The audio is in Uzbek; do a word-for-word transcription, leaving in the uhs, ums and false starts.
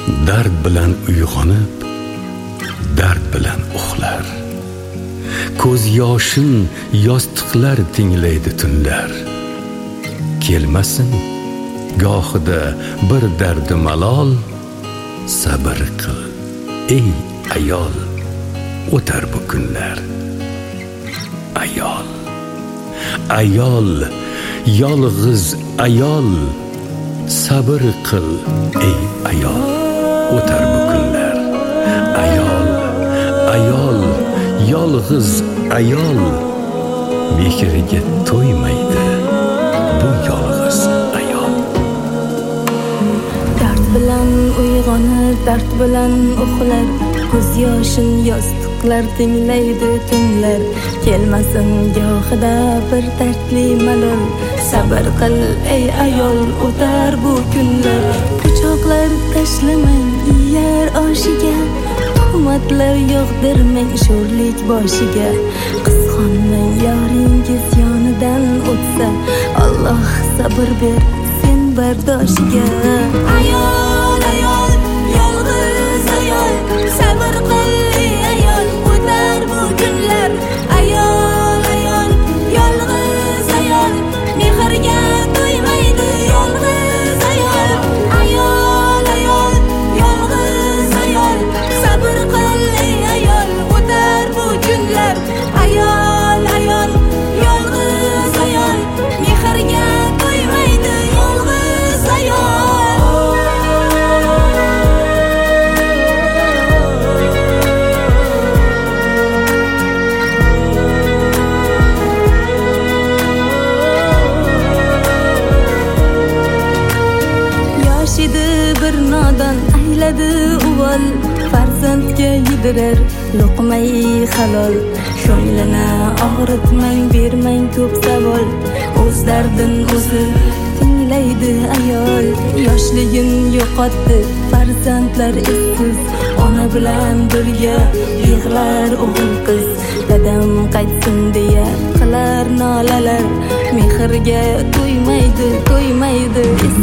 dard bilan uyg'onib, dard bilan uxlar. Ko'z yoshin yostiqlar tinglaydi tunlar. Kelmasin gohida bir dardi malol, sabr qil ey ayol, o'tar bu kunlar. Ayol, ayol, yolg'iz ayol, sabr qil ey ayol, o'tar bu kunlar. Ayol, ayol, yolg'iz ayol, mehriga to'ymaydi bu yolg'iz ayol. Dard bilan uyg'onib, dard bilan uxlar, ko'z yoshin yostiqlar tinglaydi tunlar. Kelmasin gohida bir dardli malol, sabr qil ey ayol, o'tar bu kunlar. Quchoqlar tashlamang yer oshiga, tuhmatlar yog'dirmang sho'rlik boshiga. Qizg'onmang yoringiz yonidan o'tsa, Alloh sabr ber sen bardoshiga. Ayol, ayol, yolg'iz ayol, sabr qil ey ayol, o'tar bu kunlar. Ayol, ayol, yolg'iz ayol, mehrga to'ymaydi yolg'iz ayol. Ayol, ayol, yolg'iz ayol, sabr qil ey ayol, o'tar bu kunlar. Ayol, ayol, yolg'iz ayol, mehrga to'ymaydi yolg'iz ayol. Yoshidi bir nodon ayladi uvol, farzandga yedirar luqmai halol. Ko'nglini og'ritmang, bermang ko'p savol, o'z dardin o'zi tinglaydi ayol. Yoshligin yo'qotdi farzandlar essiz, ona bilan birga yig'lar o'g'il qiz. Dadam qaytsin deya qilar nolalar, mehrga to'ymaydi, to'ymaydi